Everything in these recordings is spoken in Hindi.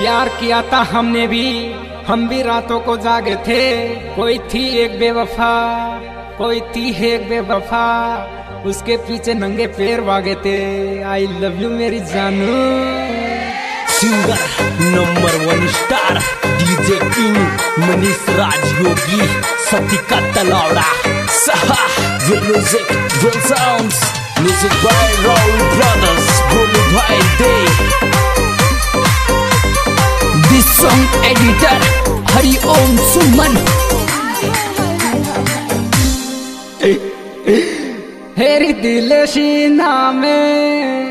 प्यार किया था हमने भी, हम भी रातों को जागे थे। कोई थी एक बेवफा, कोई थी एक बेवफा, उसके पीछे नंगे पैर भागे थे। आई लव यू मेरी जानू। Singer number 1 star DJ king Manish Raj Yogi सतिका तलौड़ा सहा with music with sounds music by Rahul brothers Golu भाई दे। This song editor Hariom Suman. हेरी दिल शीना में,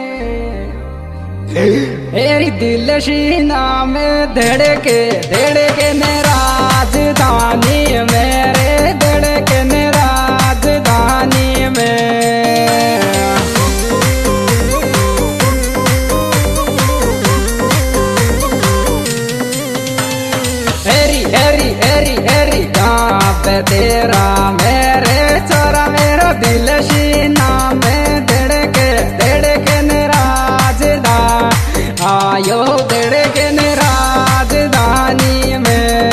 हेरी दिल शीना में धड़के धड़के ने राजधानी मेरे धड़के ने राजधानी में। हेरी हेरी हेरी हेरी कहाँ पे तेरा मेरे छोरा मेरा दिल शीना में धड़के धड़के ने आयो धड़के ने राजधानी में।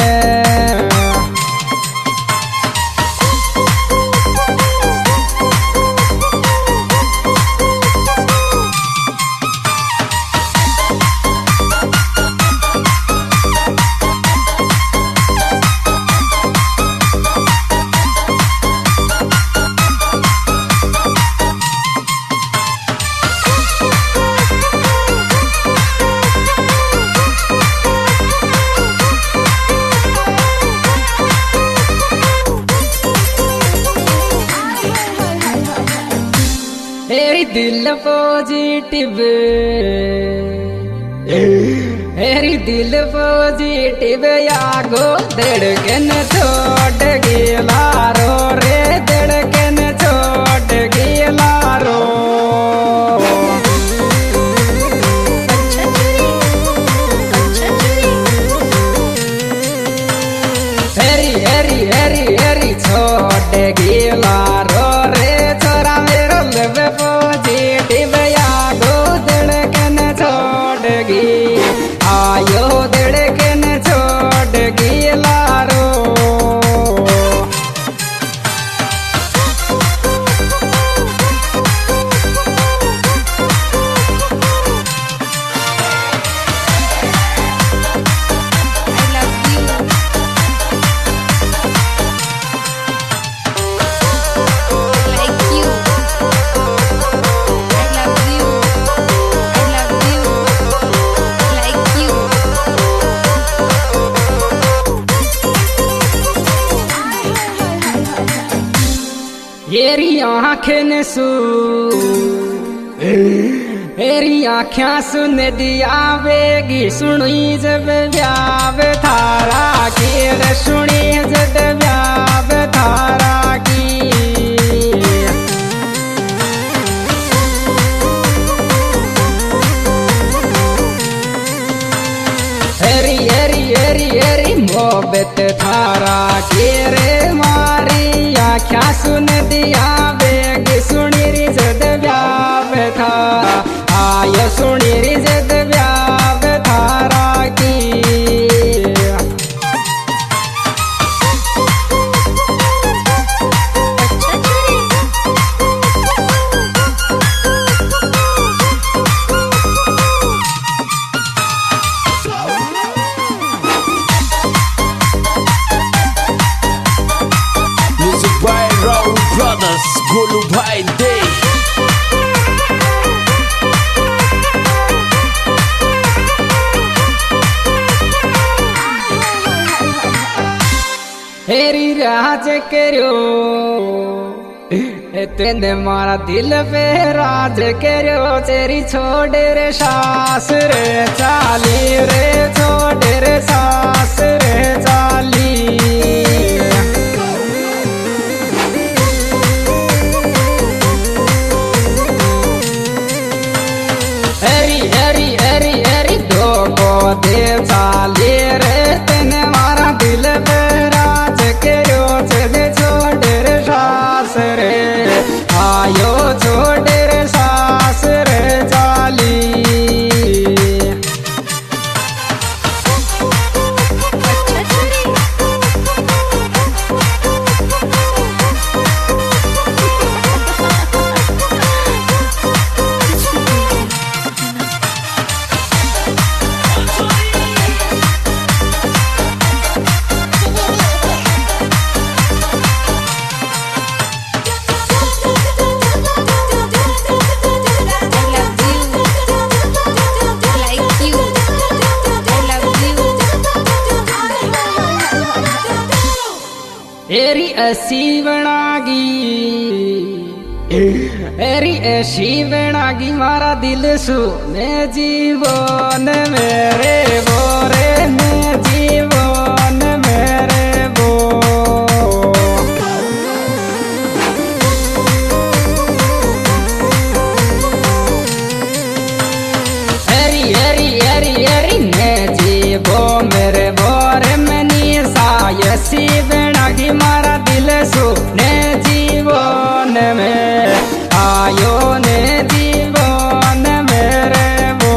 हेरी दिल पॉजिटिव, हेरी दिल पॉजिटिव यागो धड़कन छोड़ गिला रो रे धड़कन छोड़ गिला रो। हेरी हेरी हेरी हेरी छोड़ गिला रो रे छोरा मेरा लव पॉजिटिव यागो धड़कन छोड़गी आयो धड़कन छोड़गी लारो। हेरी आँखें ने सू, हेरी आँखें सुन दिया बेगी सुनी जब व्याव थारा की रे सुनी जब व्याव थारा की। हेरी हेरी हेरी हेरी मोहब्बत थारा की रे मारी आँखें सुन दिया बेग सुनी री जद व्याव था आयो सुनी री जद व्याव थारा की। Music by Rahul brothers Golu भाई दे। हेरी राज करो तेने मारा दिल पे राज करो तेरी छोड़ रे सास रे चाली रे छोड़ रे सास रे चाली। हेरी हेरी हेरी हेरी दो को दे चाली रे तेने मारा दिल पे राज करो तेरे छोड़ रे सास रे आयो छोड़ रे सास रे चाली। ऐसी बनागी एरी ऐसी बनागी मारा दिल सुने जीवन मेरे बोरे में जीवन मेरे बो एरी एरी एरी एरी ने जीवो मेरे बोरे में निशा ऐसी बनागी मारा दिल सुने जीवन में आयो ने जीवन मेरे वो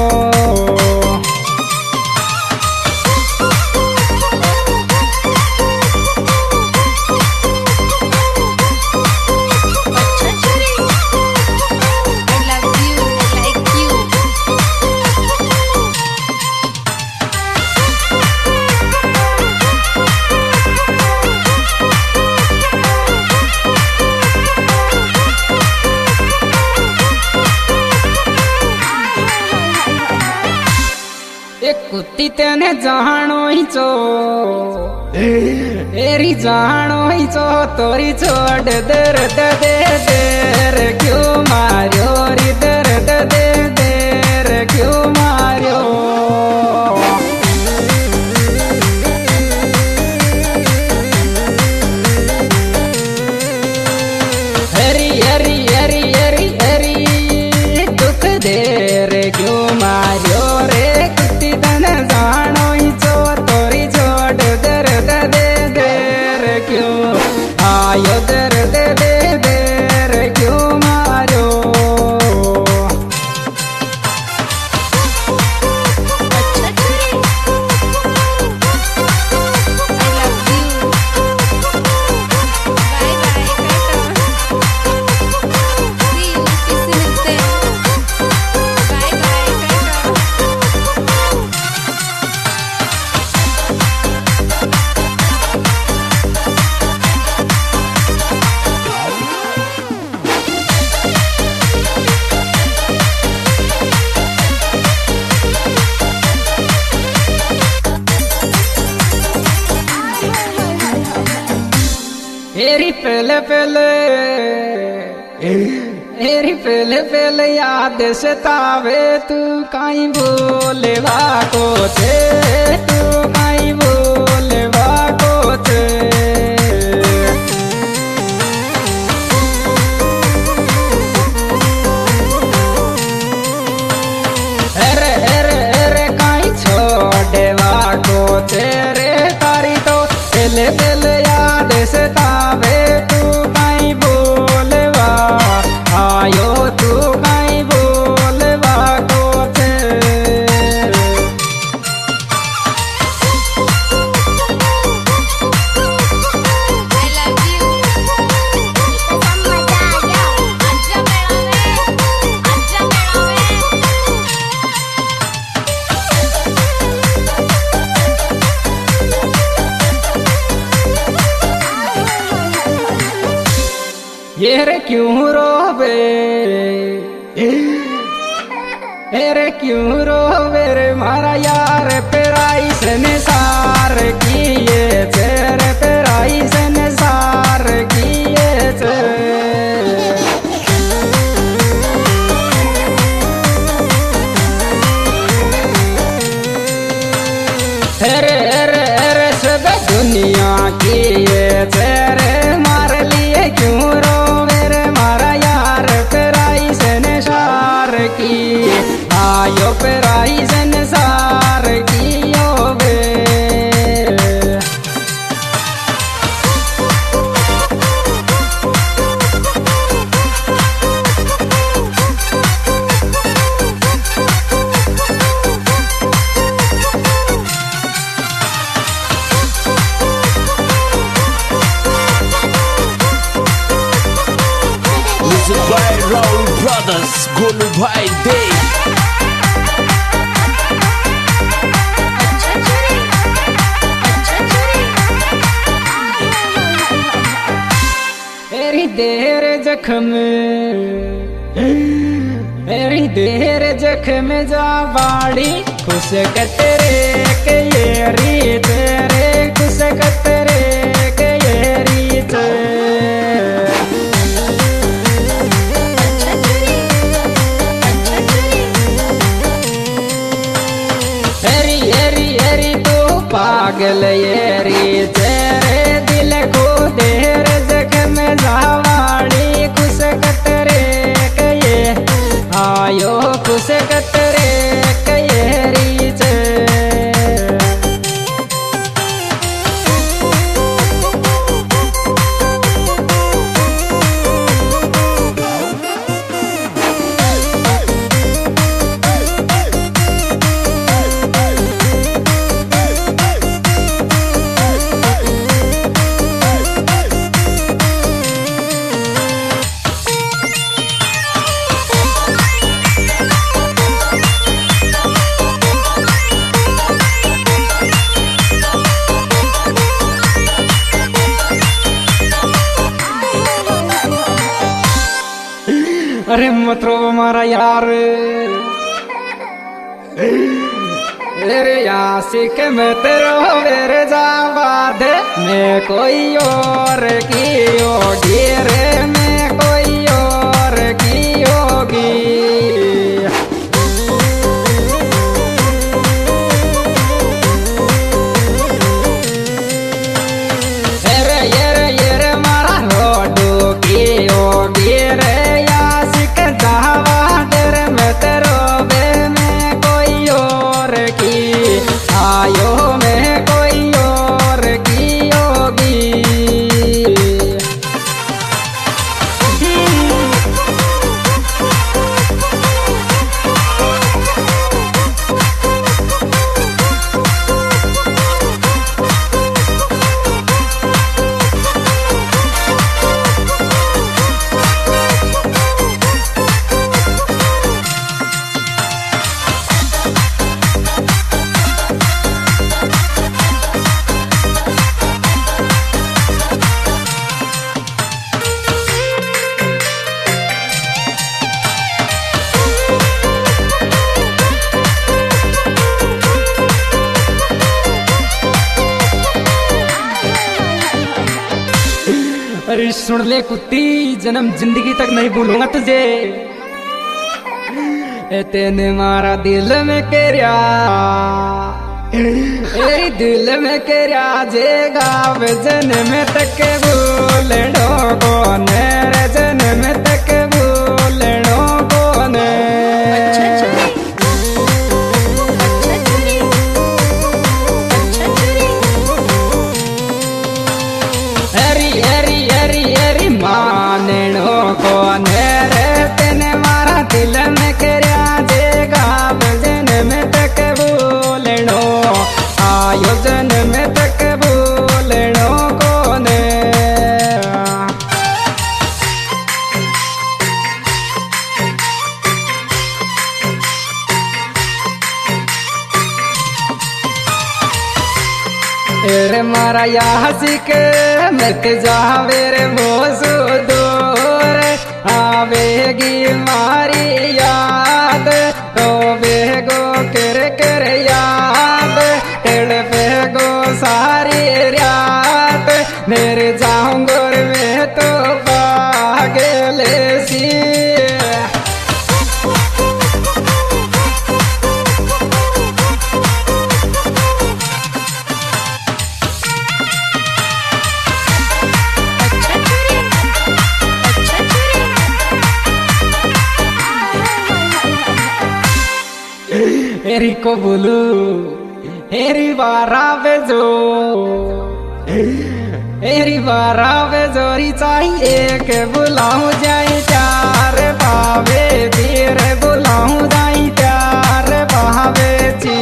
कुत्ती तेने जानो ही चो एरी जानो ही चो तोरी छोड़ दर्द दे देर क्यों मारियो री दर्द दे देर क्यों मारियो हरी हरी हरी हरी हरी दुख देर क्यों मारियो रे जानो ही चो तोरी छोड़ दर्द दे देर क्यों आयो दर्द दे देर क्यों मारो एरी पहले पहले एरी पहले पहले याद सतावे तू काई बोले वाको थे तू काई बोले वाको थे अरे अरे अरे काई छोड़े वाको थे रे तारी तो पहले पहले याद सतावे तू काई बोलवा आयो तू काई बोलवा को थे ये रे क्यों रोवे रे क्यों रोवे रे मारा यार पेराई संसार किए तेरे पेराई संसार किए तेरे अरे अरे सब दुनिया किए तेरे मार लिए क्यों आयो पेराई संसार कियो बे Music by Raul Brothers, Golu Bhai Dey. एरी देर जख्म एरी देर जख्म जा बाड़ी खुश कतरे के ये री तेरे खुश कतरे के ये री हेरी हेरी हेरी तू पागल येरी तेरे दिल को देर जख्म जावाड़ी खुश कतरे कये आयो खुश कतरे कयेरी चे अरे मत रो हमारा यार मेरे आशिक में तेरो मेरे जावाद मैं कोई और की होगी रे मैं कोई और की होगी ये रे मारा रोडू की होगी रे आयो मैं कोई और की होगी अरे सुन ले कुत्ती जन्म जिंदगी तक नहीं भूलूंगा तुझे तेने मारा दिल में केरिया दिल में केरिया जेगा जन्म तक भूलनो कौन रे जन्म तक भूलनो कौन माननो कौन रे तेने मारा दिल में करया जेगा जन्म तक भूलनो आयो जन्म तक भूलनो कौन रे मारा यासिक मत जावे रे मोसू दूर आवेगी मारी याद तो बेगो कर याद तेड़ बेगो सारी रात मेरे जाऊंगो मैं तो पागल सी एरी को बोलू एरी बारावे जोरी चाहिए के बुलाऊं जाई चार पावे धीरे बुलाऊं जाई चार पावे ची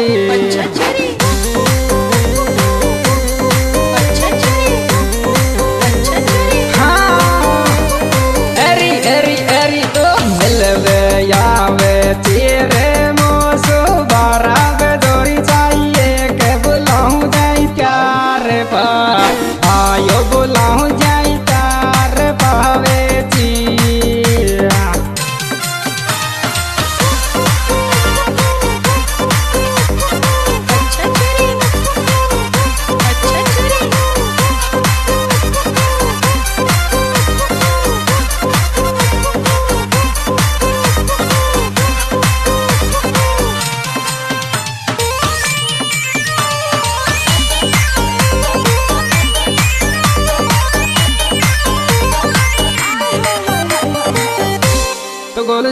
हाँ एरी तो मिलवे यावे तेरे आयो बुलाऊं जाई तार पावे जी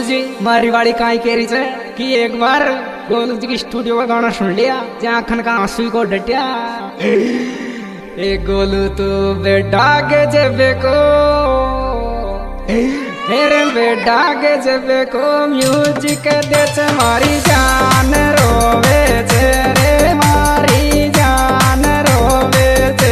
जी मारी वाली काई कह रही है कि एक बार गोलू जी की स्टूडियो का गाना सुन लिया जहाँ खन का आंसू को डटिया ए गोलू तू बेटा के जबे को हेरे बेटा के जबे को म्यूजिक दे मारी जान रोवे रे मारी जान रोवे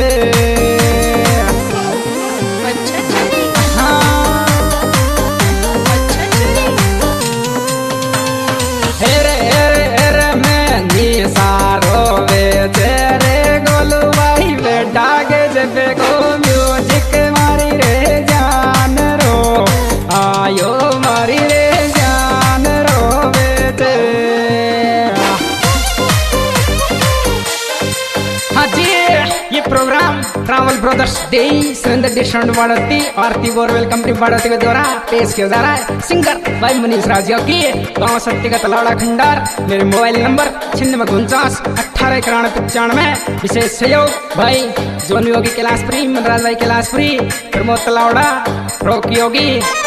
हेरे हेरे हेरे मैं निसारो वे तेरे गोलू भाई बेटा के जबे को म्यूजिक मारी रे जान रो आयो मारी रे जान रोवे ते। हाँ जी ये प्रोग्राम ट्रैवल ब्रदर्स डे सुरेंद्र डिशंड बढ़ती आरती बोरवेल कंपनी बढ़ती के द्वारा पेश किया जा रहा है सिंगर भाई मनीष राज योगी गाँव सत्ती का तलावड़ा खंडार। मेरे मोबाइल नंबर 9649 189195। विशेष सहयोग भाई जोन योगी कैलाशपुरी मनराज भाई कैलाशपुरी प्रमोद तलावड़ा रोक योगी